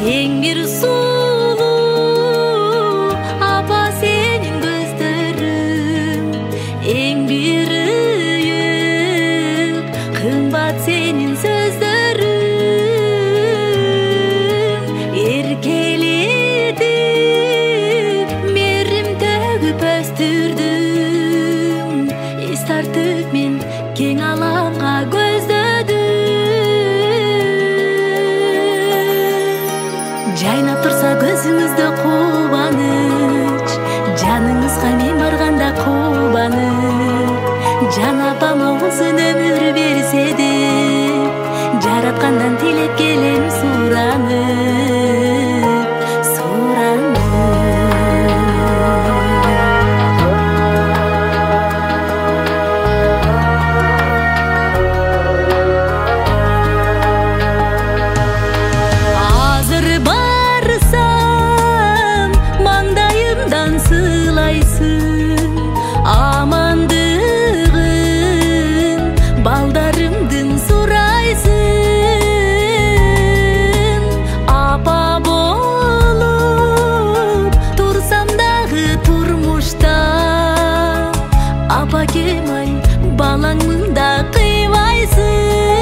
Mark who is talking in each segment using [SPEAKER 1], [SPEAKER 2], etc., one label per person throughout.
[SPEAKER 1] Эң бир сулуу апа сенин көздөрүң, эң бир ыйык кымбат сенин сөздөрүң. Эркелетип мээрим төгүп өстүрдүм, эс тартып мен кең аламга көздөдүм. Жайнап турса көзүңүздө кубаныч, жаныңызга мен барганда кубаныч. Жан апама узун өмүр берсе деп, жараткандан тилеп келем суранып, суранып. Азыр барсам маңдайымдан сылайсың амандыгын, балдарымдын сурайсың. Апа болуп турсам дагы турмушта, апакем-ай балаңмын да кыйбайсың.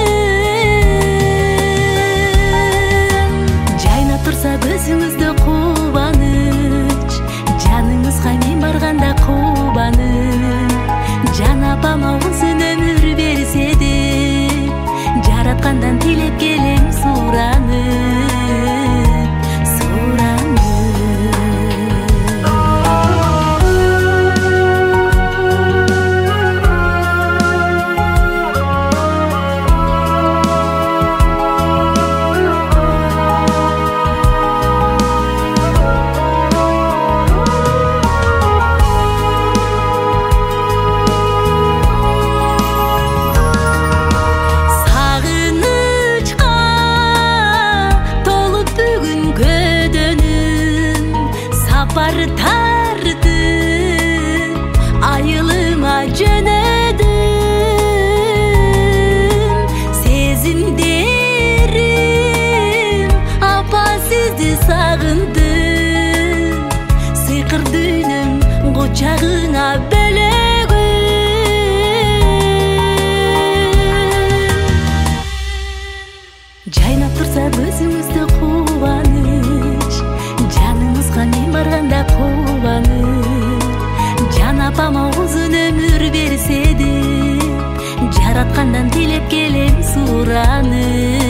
[SPEAKER 1] Жайнап турса көзүңүздө кубаныч, жаныңызга мен барганда кубаныч. Жан апама узун өмүр берсе деп, жараткандан тилеп келем суранып, суранып. Сагынычка толуп бүгүн көдөнүм, сапар тартып айылыма жөнөдүм. Сезимдерим апа сизди сагындым, сыйкыр дүйнөм кучагыңа бөлөгүм. Жайнап турса көзүңүздө кубаныч, жаныңызга мен барганда кубаныч. Жан апама узун өмүр берсе деп, жараткандан тилеп келем суранып.